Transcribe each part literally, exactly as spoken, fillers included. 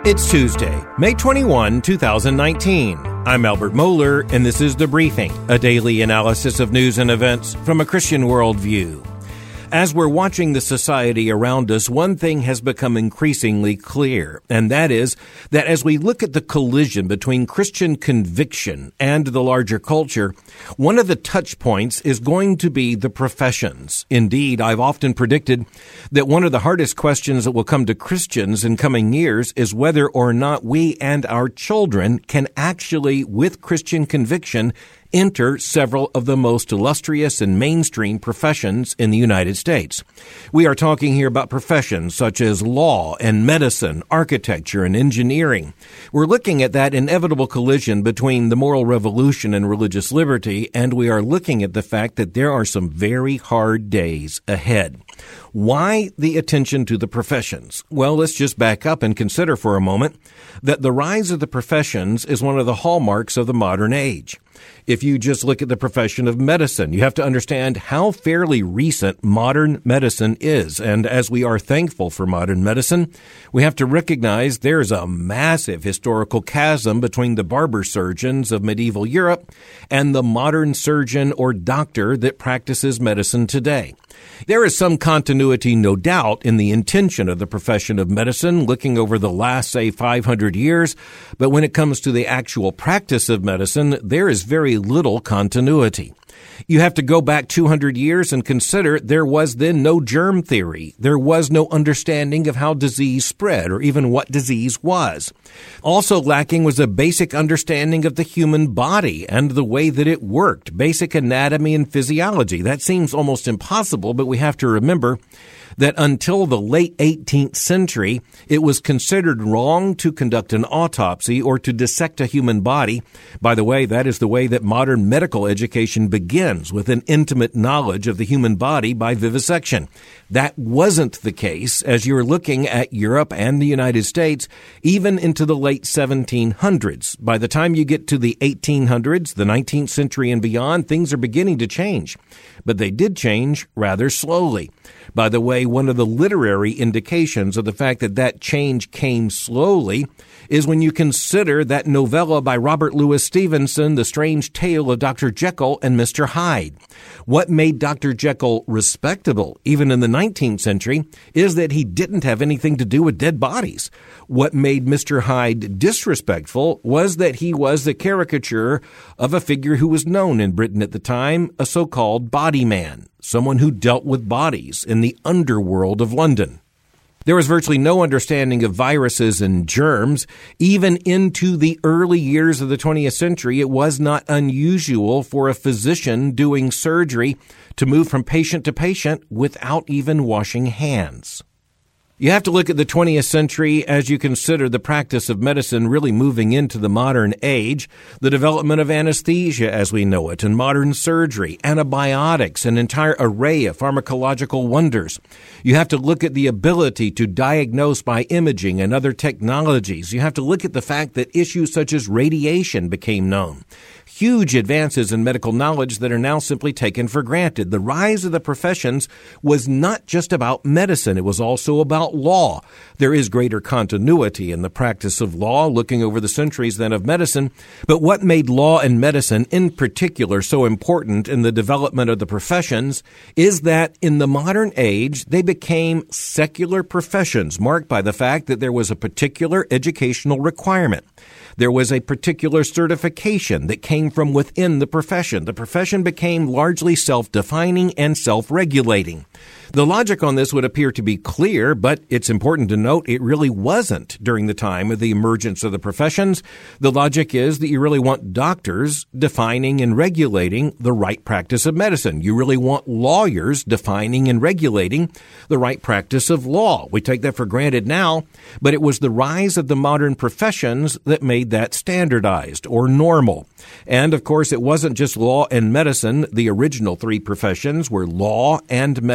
It's Tuesday, May twenty-first, two thousand nineteen. I'm Albert Mohler, and this is The Briefing, a daily analysis of news and events from a Christian worldview. As we're watching the society around us, one thing has become increasingly clear, and that is that as we look at the collision between Christian conviction and the larger culture, one of the touch points is going to be the professions. Indeed, I've often predicted that one of the hardest questions that will come to Christians in coming years is whether or not we and our children can actually, with Christian conviction, enter several of the most illustrious and mainstream professions in the United States. We are talking here about professions such as law and medicine, architecture and engineering. We're looking at that inevitable collision between the moral revolution and religious liberty, and we are looking at the fact that there are some very hard days ahead. Why the attention to the professions? Well, let's just back up and consider for a moment that the rise of the professions is one of the hallmarks of the modern age. If you just look at the profession of medicine, you have to understand how fairly recent modern medicine is. And as we are thankful for modern medicine, we have to recognize there's a massive historical chasm between the barber surgeons of medieval Europe and the modern surgeon or doctor that practices medicine today. There is some continuity, no doubt, in the intention of the profession of medicine, looking over the last, say, five hundred years. But when it comes to the actual practice of medicine, there is very little continuity. You have to go back two hundred years and consider there was then no germ theory. There was no understanding of how disease spread or even what disease was. Also lacking was a basic understanding of the human body and the way that it worked, basic anatomy and physiology. That seems almost impossible, but we have to remember that until the late eighteenth century, it was considered wrong to conduct an autopsy or to dissect a human body. By the way, that is the way that modern medical education begins, with an intimate knowledge of the human body by vivisection. That wasn't the case as you're looking at Europe and the United States, even into the late seventeen hundreds. By the time you get to the eighteen hundreds, the nineteenth century and beyond, things are beginning to change. But they did change rather slowly. By the way, one of the literary indications of the fact that that change came slowly is when you consider that novella by Robert Louis Stevenson, The Strange Tale of Doctor Jekyll and Mister Hyde. What made Doctor Jekyll respectable, even in the nineteenth century, is that he didn't have anything to do with dead bodies. What made Mister Hyde disrespectful was that he was the caricature of a figure who was known in Britain at the time, a so-called body man, someone who dealt with bodies in the underworld of London. There was virtually no understanding of viruses and germs. Even into the early years of the twentieth century, it was not unusual for a physician doing surgery to move from patient to patient without even washing hands. You have to look at the twentieth century as you consider the practice of medicine really moving into the modern age, the development of anesthesia as we know it, and modern surgery, antibiotics, an entire array of pharmacological wonders. You have to look at the ability to diagnose by imaging and other technologies. You have to look at the fact that issues such as radiation became known. Huge advances in medical knowledge that are now simply taken for granted. The rise of the professions was not just about medicine. It was also about law. There is greater continuity in the practice of law looking over the centuries than of medicine. But what made law and medicine in particular so important in the development of the professions is that in the modern age, they became secular professions marked by the fact that there was a particular educational requirement. There was a particular certification that came from within the profession. The profession became largely self-defining and self-regulating. The logic on this would appear to be clear, but it's important to note it really wasn't during the time of the emergence of the professions. The logic is that you really want doctors defining and regulating the right practice of medicine. You really want lawyers defining and regulating the right practice of law. We take that for granted now, but it was the rise of the modern professions that made that standardized or normal. And, of course, it wasn't just law and medicine. The original three professions were law and medicine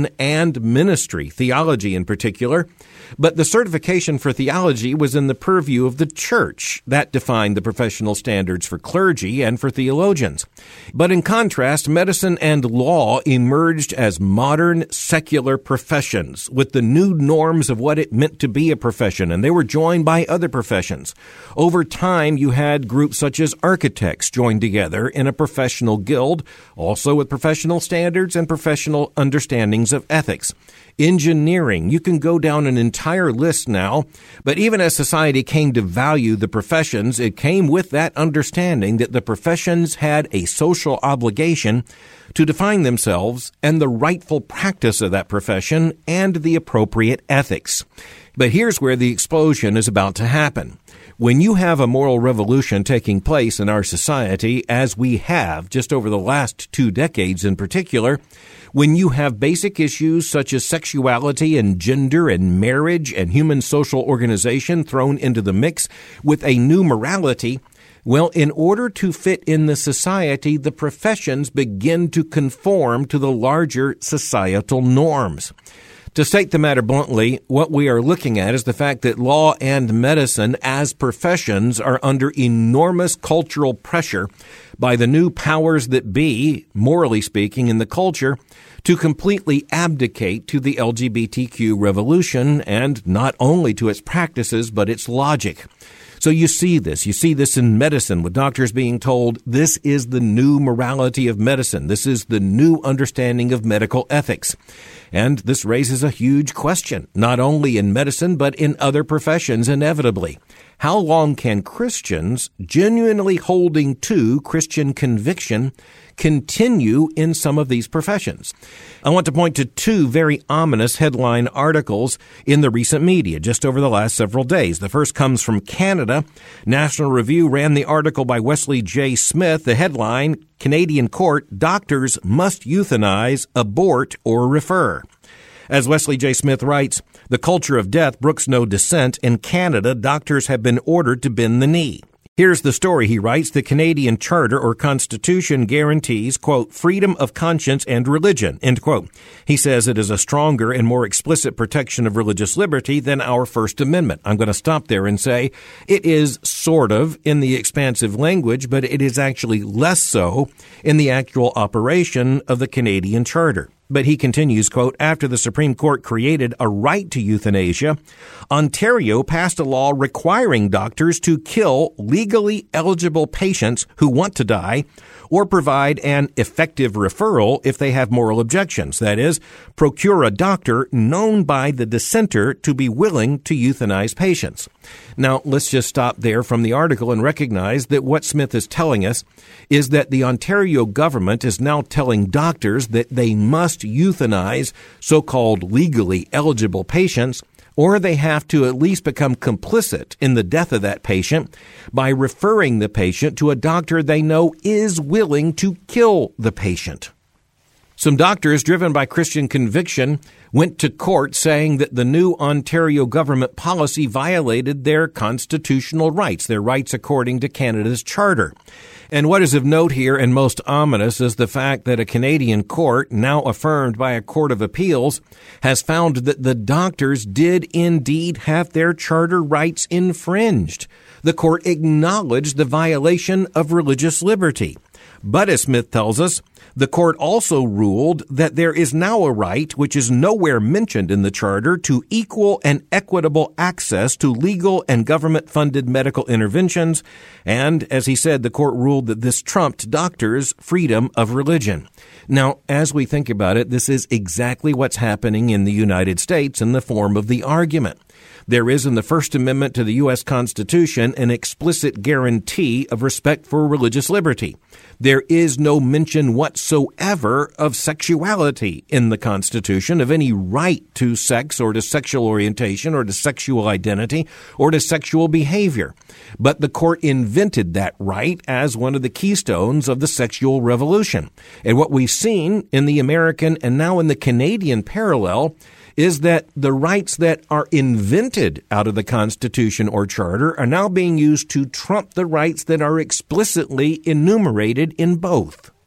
and ministry, theology in particular. But the certification for theology was in the purview of the church. That defined the professional standards for clergy and for theologians. But in contrast, medicine and law emerged as modern secular professions with the new norms of what it meant to be a profession, and they were joined by other professions. Over time, you had groups such as architects joined together in a professional guild, also with professional standards and professional understandings of ethics. Engineering, you can go down an entire list now, but even as society came to value the professions, it came with that understanding that the professions had a social obligation to define themselves and the rightful practice of that profession and the appropriate ethics. But here's where the explosion is about to happen. When you have a moral revolution taking place in our society, as we have just over the last two decades in particular, when you have basic issues such as sexuality and gender and marriage and human social organization thrown into the mix with a new morality, well, in order to fit in the society, the professions begin to conform to the larger societal norms. To state the matter bluntly, what we are looking at is the fact that law and medicine as professions are under enormous cultural pressure by the new powers that be, morally speaking, in the culture, to completely abdicate to the L G B T Q revolution and not only to its practices, but its logic. So you see this. You see this in medicine with doctors being told this is the new morality of medicine. This is the new understanding of medical ethics. And this raises a huge question, not only in medicine, but in other professions inevitably. How long can Christians, genuinely holding to Christian conviction, continue in some of these professions? I want to point to two very ominous headline articles in the recent media just over the last several days. The first comes from Canada. National Review ran the article by Wesley J. Smith. The headline, Canadian Court, Doctors Must Euthanize, Abort, or Refer. As Wesley J. Smith writes, the culture of death brooks no dissent. In Canada, doctors have been ordered to bend the knee. Here's the story, he writes. The Canadian Charter or Constitution guarantees, quote, freedom of conscience and religion, end quote. He says it is a stronger and more explicit protection of religious liberty than our First Amendment. I'm going to stop there and say it is sort of in the expansive language, but it is actually less so in the actual operation of the Canadian Charter. But he continues, quote, after the Supreme Court created a right to euthanasia, Ontario passed a law requiring doctors to kill legally eligible patients who want to die or provide an effective referral if they have moral objections. That is, procure a doctor known by the dissenter to be willing to euthanize patients. Now, let's just stop there from the article and recognize that what Smith is telling us is that the Ontario government is now telling doctors that they must euthanize so-called legally eligible patients, or they have to at least become complicit in the death of that patient by referring the patient to a doctor they know is willing to kill the patient. Some doctors, driven by Christian conviction, went to court saying that the new Ontario government policy violated their constitutional rights, their rights according to Canada's charter. And what is of note here and most ominous is the fact that a Canadian court, now affirmed by a court of appeals, has found that the doctors did indeed have their charter rights infringed. The court acknowledged the violation of religious liberty. But as Smith tells us, the court also ruled that there is now a right, which is nowhere mentioned in the charter, to equal and equitable access to legal and government-funded medical interventions. And, as he said, the court ruled that this trumped doctors' freedom of religion. Now, as we think about it, this is exactly what's happening in the United States in the form of the argument. There is in the First Amendment to the U S Constitution an explicit guarantee of respect for religious liberty. There is no mention whatsoever of sexuality in the Constitution, of any right to sex or to sexual orientation or to sexual identity or to sexual behavior. But the court invented that right as one of the keystones of the sexual revolution. And what we've seen in the American and now in the Canadian parallel is that the rights that are invented out of the Constitution or Charter are now being used to trump the rights that are explicitly enumerated in both.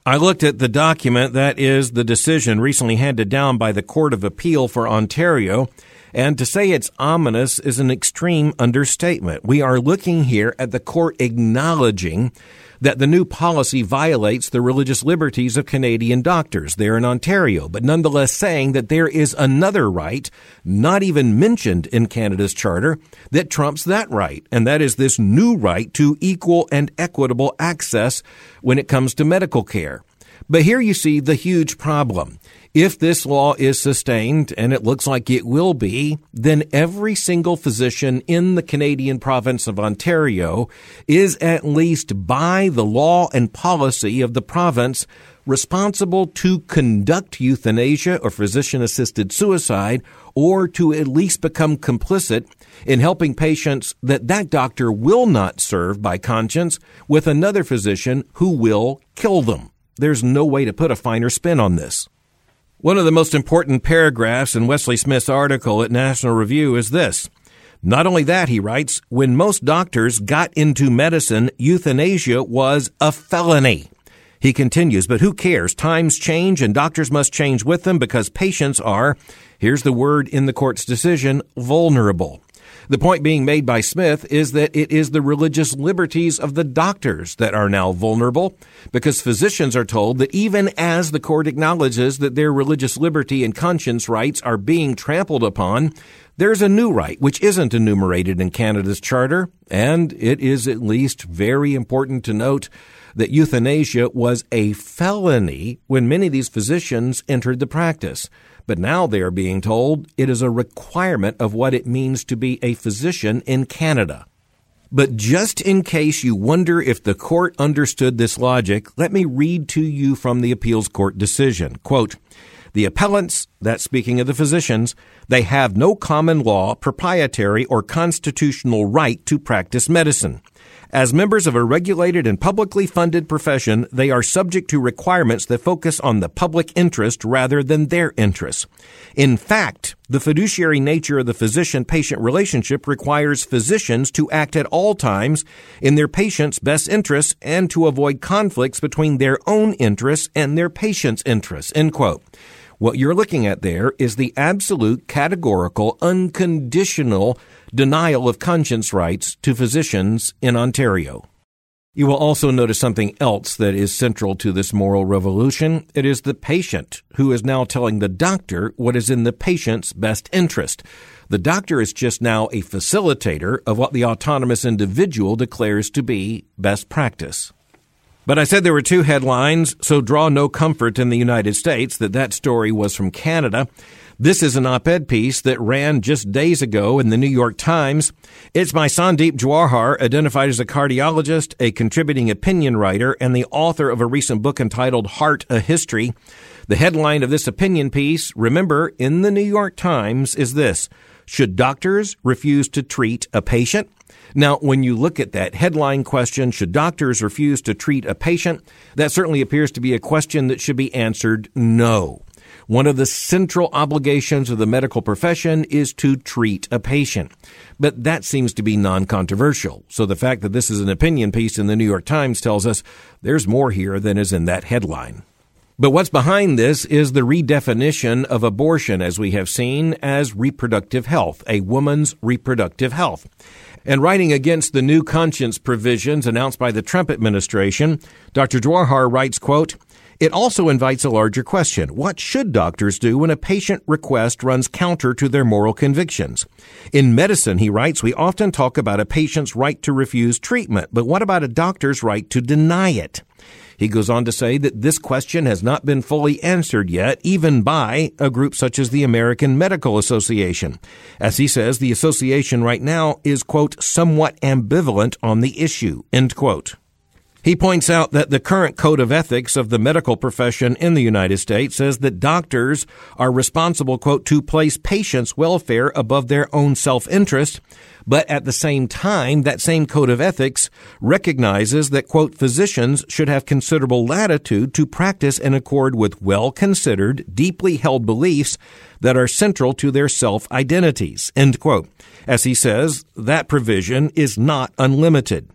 I looked at the document that is the decision recently handed down by the Court of Appeal for Ontario, and to say it's ominous is an extreme understatement. We are looking here at the court acknowledging that the new policy violates the religious liberties of Canadian doctors there in Ontario, but nonetheless saying that there is another right, not even mentioned in Canada's charter, that trumps that right, and that is this new right to equal and equitable access when it comes to medical care. But here you see the huge problem. If this law is sustained, and it looks like it will be, then every single physician in the Canadian province of Ontario is at least by the law and policy of the province responsible to conduct euthanasia or physician-assisted suicide, or to at least become complicit in helping patients that that doctor will not serve by conscience with another physician who will kill them. There's no way to put a finer spin on this. One of the most important paragraphs in Wesley Smith's article at National Review is this. Not only that, he writes, when most doctors got into medicine, euthanasia was a felony. He continues, but who cares? Times change and doctors must change with them because patients are, here's the word in the court's decision, vulnerable. The point being made by Smith is that it is the religious liberties of the doctors that are now vulnerable, because physicians are told that even as the court acknowledges that their religious liberty and conscience rights are being trampled upon, there's a new right which isn't enumerated in Canada's charter, and it is at least very important to note that euthanasia was a felony when many of these physicians entered the practice. But now they are being told it is a requirement of what it means to be a physician in Canada. But just in case you wonder if the court understood this logic, let me read to you from the appeals court decision. Quote, the appellants, that's speaking of the physicians, they have no common law, proprietary, or constitutional right to practice medicine. As members of a regulated and publicly funded profession, they are subject to requirements that focus on the public interest rather than their interests. In fact, the fiduciary nature of the physician-patient relationship requires physicians to act at all times in their patient's best interests and to avoid conflicts between their own interests and their patient's interests, end quote. What you're looking at there is the absolute, categorical, unconditional denial of conscience rights to physicians in Ontario. You will also notice something else that is central to this moral revolution. It is the patient who is now telling the doctor what is in the patient's best interest. The doctor is just now a facilitator of what the autonomous individual declares to be best practice. But I said there were two headlines, so draw no comfort in the United States that that story was from Canada. This is an op-ed piece that ran just days ago in the New York Times. It's by Sandeep Jawahar, identified as a cardiologist, a contributing opinion writer, and the author of a recent book entitled Heart, A History. The headline of this opinion piece, remember, in the New York Times, is this: should doctors refuse to treat a patient? Now, when you look at that headline question, should doctors refuse to treat a patient? That certainly appears to be a question that should be answered no. One of the central obligations of the medical profession is to treat a patient. But that seems to be non-controversial. So the fact that this is an opinion piece in the New York Times tells us there's more here than is in that headline. But what's behind this is the redefinition of abortion, as we have seen, as reproductive health, a woman's reproductive health. And writing against the new conscience provisions announced by the Trump administration, Doctor Jawahar writes, quote, it also invites a larger question. What should doctors do when a patient request runs counter to their moral convictions? In medicine, he writes, we often talk about a patient's right to refuse treatment, but what about a doctor's right to deny it? He goes on to say that this question has not been fully answered yet, even by a group such as the American Medical Association. As he says, the association right now is, quote, somewhat ambivalent on the issue, end quote. He points out that the current code of ethics of the medical profession in the United States says that doctors are responsible, quote, to place patients' welfare above their own self-interest. But at the same time, that same code of ethics recognizes that, quote, physicians should have considerable latitude to practice in accord with well-considered, deeply held beliefs that are central to their self-identities, end quote. As he says, that provision is not unlimited.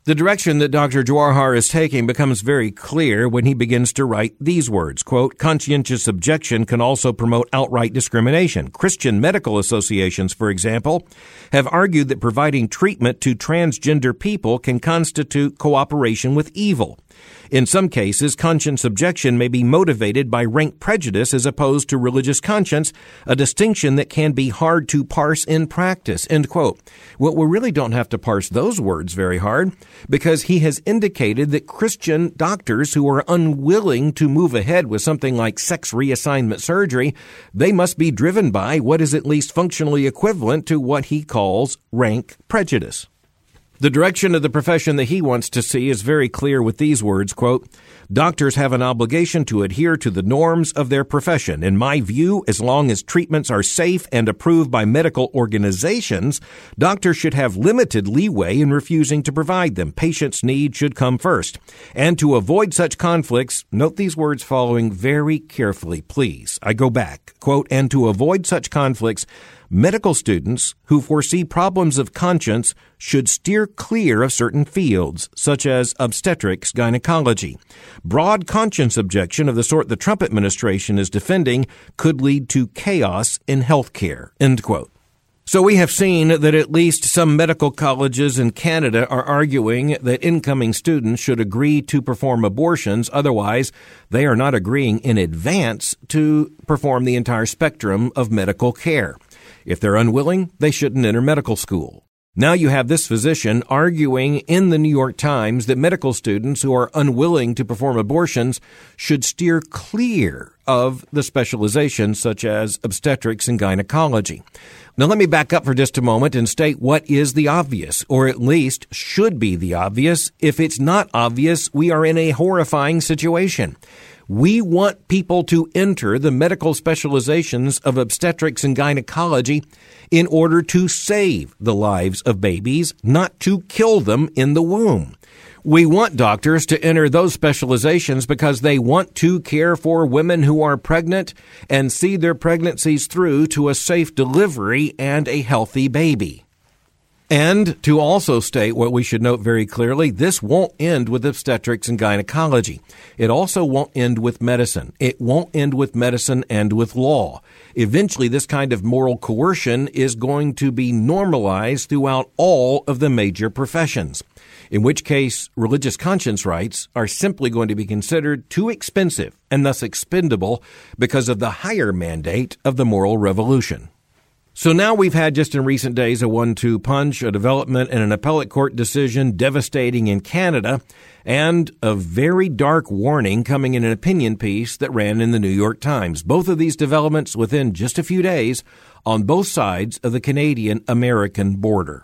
The direction that Doctor Jawahar is taking becomes very clear when he begins to write these words, quote, conscientious objection can also promote outright discrimination. Christian medical associations, for example, have argued that providing treatment to transgender people can constitute cooperation with evil. In some cases, conscience objection may be motivated by rank prejudice as opposed to religious conscience, a distinction that can be hard to parse in practice, end quote. Well, we really don't have to parse those words very hard, because he has indicated that Christian doctors who are unwilling to move ahead with something like sex reassignment surgery, they must be driven by what is at least functionally equivalent to what he calls rank prejudice. The direction of the profession that he wants to see is very clear with these words, quote, doctors have an obligation to adhere to the norms of their profession. In my view, as long as treatments are safe and approved by medical organizations, doctors should have limited leeway in refusing to provide them. Patients' needs should come first. And to avoid such conflicts, note these words following very carefully, please. I go back, quote, and to avoid such conflicts, medical students who foresee problems of conscience should steer clear of certain fields, such as obstetrics, gynecology. Broad conscience objection of the sort the Trump administration is defending could lead to chaos in healthcare, end quote. So we have seen that at least some medical colleges in Canada are arguing that incoming students should agree to perform abortions. Otherwise, they are not agreeing in advance to perform the entire spectrum of medical care. If they're unwilling, they shouldn't enter medical school. Now you have this physician arguing in the New York Times that medical students who are unwilling to perform abortions should steer clear of the specializations such as obstetrics and gynecology. Now let me back up for just a moment and state what is the obvious, or at least should be the obvious. If it's not obvious, we are in a horrifying situation. We want people to enter the medical specializations of obstetrics and gynecology in order to save the lives of babies, not to kill them in the womb. We want doctors to enter those specializations because they want to care for women who are pregnant and see their pregnancies through to a safe delivery and a healthy baby. And to also state what we should note very clearly, this won't end with obstetrics and gynecology. It also won't end with medicine. It won't end with medicine and with law. Eventually, this kind of moral coercion is going to be normalized throughout all of the major professions, in which case religious conscience rights are simply going to be considered too expensive and thus expendable because of the higher mandate of the moral revolution. So now we've had just in recent days a one two punch, a development in an appellate court decision devastating in Canada, and a very dark warning coming in an opinion piece that ran in the New York Times. Both of these developments within just a few days on both sides of the Canadian-American border.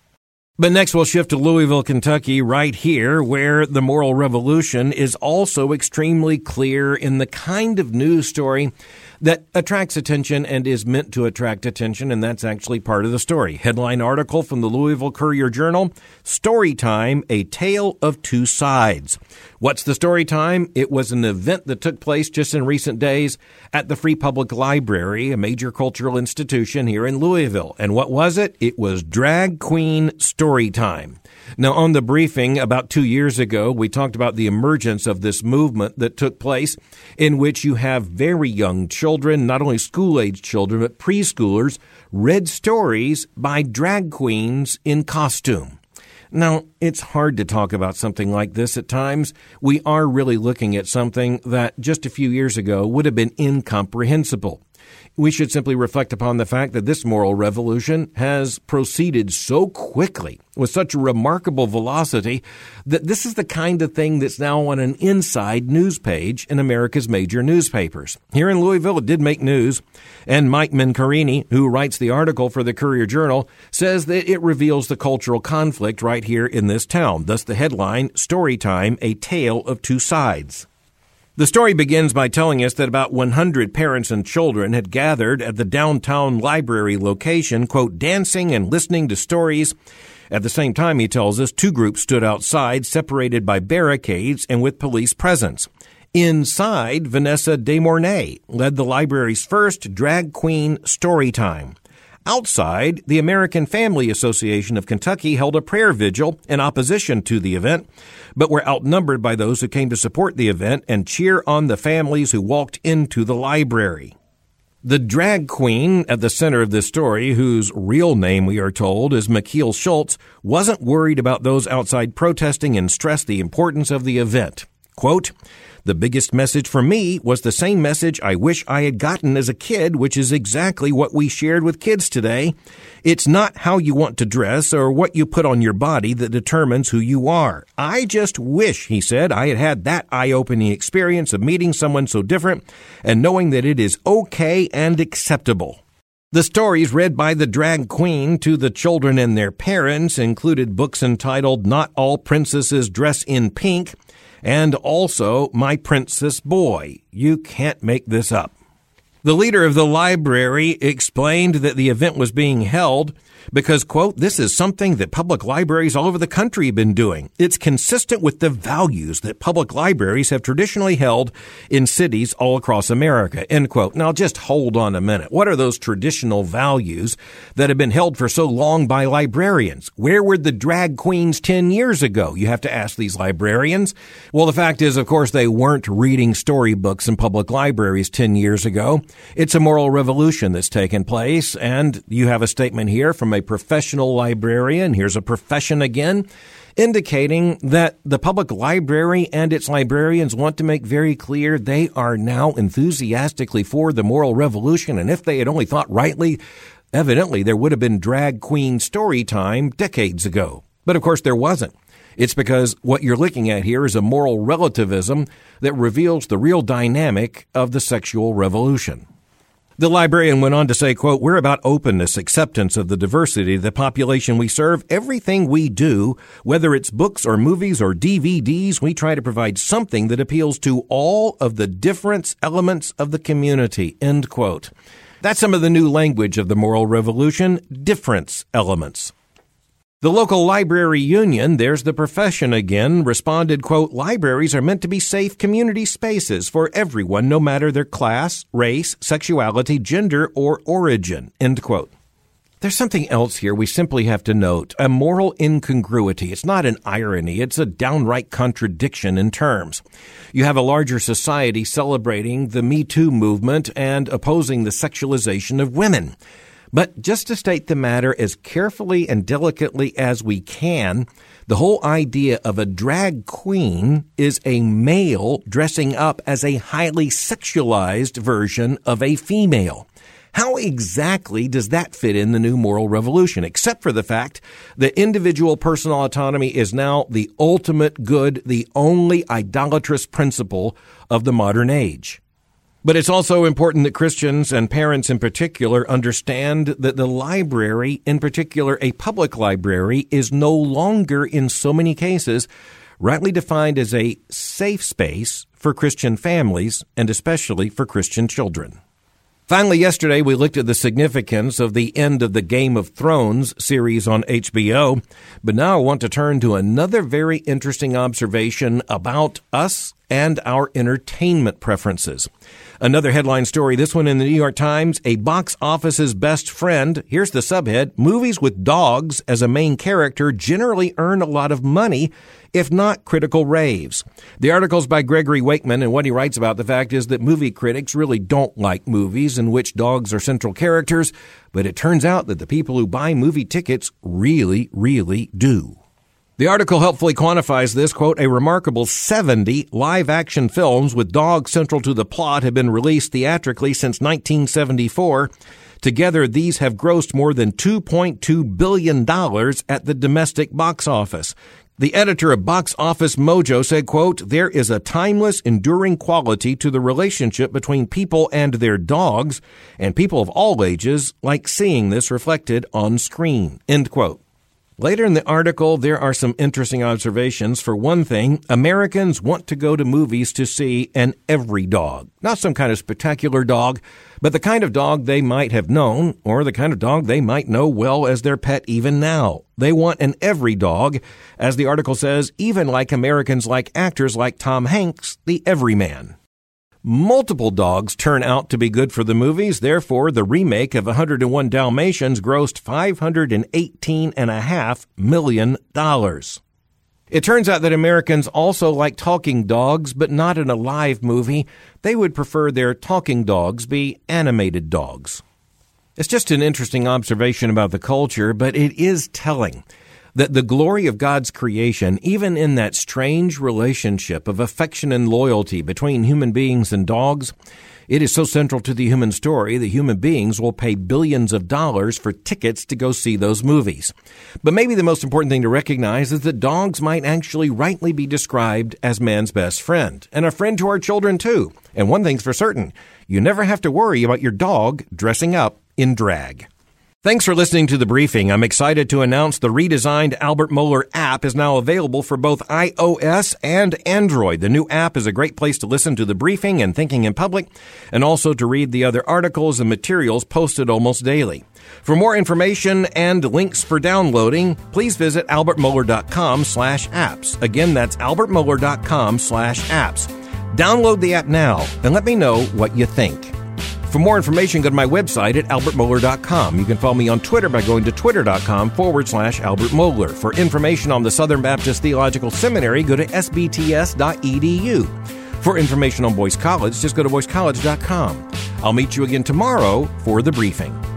But next we'll shift to Louisville, Kentucky, right here, where the moral revolution is also extremely clear in the kind of news story that attracts attention and is meant to attract attention, and that's actually part of the story. Headline article from the Louisville Courier-Journal, Story Time, A Tale of Two Sides. What's the story time? It was an event that took place just in recent days at the Free Public Library, a major cultural institution here in Louisville. And what was it? It was Drag Queen Story Time. Now, on the briefing about two years ago, we talked about the emergence of this movement that took place in which you have very young children, not only school-age children, but preschoolers, read stories by drag queens in costume. Now, it's hard to talk about something like this at times. We are really looking at something that just a few years ago would have been incomprehensible. We should simply reflect upon the fact that this moral revolution has proceeded so quickly with such a remarkable velocity that this is the kind of thing that's now on an inside news page in America's major newspapers. Here in Louisville, it did make news, and Mike Mencarini, who writes the article for the Courier-Journal, says that it reveals the cultural conflict right here in this town. Thus the headline, Story Time, A Tale of Two Sides. The story begins by telling us that about one hundred parents and children had gathered at the downtown library location, quote, dancing and listening to stories. At the same time, he tells us, two groups stood outside, separated by barricades and with police presence. Inside, Vanessa De Mornay led the library's first drag queen story time. Outside, the American Family Association of Kentucky held a prayer vigil in opposition to the event, but were outnumbered by those who came to support the event and cheer on the families who walked into the library. The drag queen at the center of this story, whose real name, we are told, is McKeel Schultz, wasn't worried about those outside protesting and stressed the importance of the event. Quote, "The biggest message for me was the same message I wish I had gotten as a kid, which is exactly what we shared with kids today. It's not how you want to dress or what you put on your body that determines who you are. I just wish," he said, "I had had that eye-opening experience of meeting someone so different and knowing that it is okay and acceptable." The stories read by the drag queen to the children and their parents included books entitled Not All Princesses Dress in Pink, and also My Princess Boy. You can't make this up. The leader of the library explained that the event was being held because, quote, "This is something that public libraries all over the country have been doing. It's consistent with the values that public libraries have traditionally held in cities all across America," end quote. Now, just hold on a minute. What are those traditional values that have been held for so long by librarians? Where were the drag queens ten years ago? You have to ask these librarians. Well, the fact is, of course, they weren't reading storybooks in public libraries ten years ago. It's a moral revolution that's taken place, and you have a statement here from a professional librarian. Here's a profession again, indicating that the public library and its librarians want to make very clear they are now enthusiastically for the moral revolution, and if they had only thought rightly, evidently there would have been drag queen story time decades ago. But of course there wasn't. It's because what you're looking at here is a moral relativism that reveals the real dynamic of the sexual revolution. The librarian went on to say, quote, "We're about openness, acceptance of the diversity of the population we serve. Everything we do, whether it's books or movies or D V Ds, we try to provide something that appeals to all of the different elements of the community," end quote. That's some of the new language of the moral revolution, difference elements. The local library union, there's the profession again, responded, quote, "Libraries are meant to be safe community spaces for everyone, no matter their class, race, sexuality, gender, or origin," end quote. There's something else here we simply have to note, a moral incongruity. It's not an irony. It's a downright contradiction in terms. You have a larger society celebrating the Me Too movement and opposing the sexualization of women. But just to state the matter as carefully and delicately as we can, the whole idea of a drag queen is a male dressing up as a highly sexualized version of a female. How exactly does that fit in the new moral revolution, except for the fact that individual personal autonomy is now the ultimate good, the only idolatrous principle of the modern age? But it's also important that Christians and parents in particular understand that the library, in particular a public library, is no longer in so many cases rightly defined as a safe space for Christian families and especially for Christian children. Finally, yesterday we looked at the significance of the end of the Game of Thrones series on H B O, but now I want to turn to another very interesting observation about us and our entertainment preferences. Another headline story, this one in the New York Times, a box office's best friend. Here's the subhead: movies with dogs as a main character generally earn a lot of money, if not critical raves. The article's by Gregory Wakeman, and what he writes about the fact is that movie critics really don't like movies in which dogs are central characters, but it turns out that the people who buy movie tickets really, really do. The article helpfully quantifies this, quote, "A remarkable seventy live-action films with dogs central to the plot have been released theatrically since nineteen seventy-four. Together, these have grossed more than two point two billion dollars at the domestic box office." The editor of Box Office Mojo said, quote, "There is a timeless, enduring quality to the relationship between people and their dogs, and people of all ages like seeing this reflected on screen," end quote. Later in the article, there are some interesting observations. For one thing, Americans want to go to movies to see an every dog. Not some kind of spectacular dog, but the kind of dog they might have known, or the kind of dog they might know well as their pet even now. They want an every dog, as the article says, even like Americans like actors like Tom Hanks, the everyman. Multiple dogs turn out to be good for the movies. Therefore, the remake of one hundred one Dalmatians grossed five hundred eighteen point five million dollars. It turns out that Americans also like talking dogs, but not in a live movie. They would prefer their talking dogs be animated dogs. It's just an interesting observation about the culture, but it is telling that the glory of God's creation, even in that strange relationship of affection and loyalty between human beings and dogs, it is so central to the human story that human beings will pay billions of dollars for tickets to go see those movies. But maybe the most important thing to recognize is that dogs might actually rightly be described as man's best friend, and a friend to our children too. And one thing's for certain, you never have to worry about your dog dressing up in drag. Thanks for listening to The Briefing. I'm excited to announce the redesigned Albert Mohler app is now available for both iOS and Android. The new app is a great place to listen to The Briefing and Thinking in Public, and also to read the other articles and materials posted almost daily. For more information and links for downloading, please visit albertmohler.com slash apps. Again, that's albertmohler.com slash apps. Download the app now and let me know what you think. For more information, go to my website at albert mohler dot com. You can follow me on Twitter by going to twitter.com forward slash Albert Mohler. For information on the Southern Baptist Theological Seminary, go to s b t s dot e d u. For information on Boyce College, just go to boyce college dot com. I'll meet you again tomorrow for The Briefing.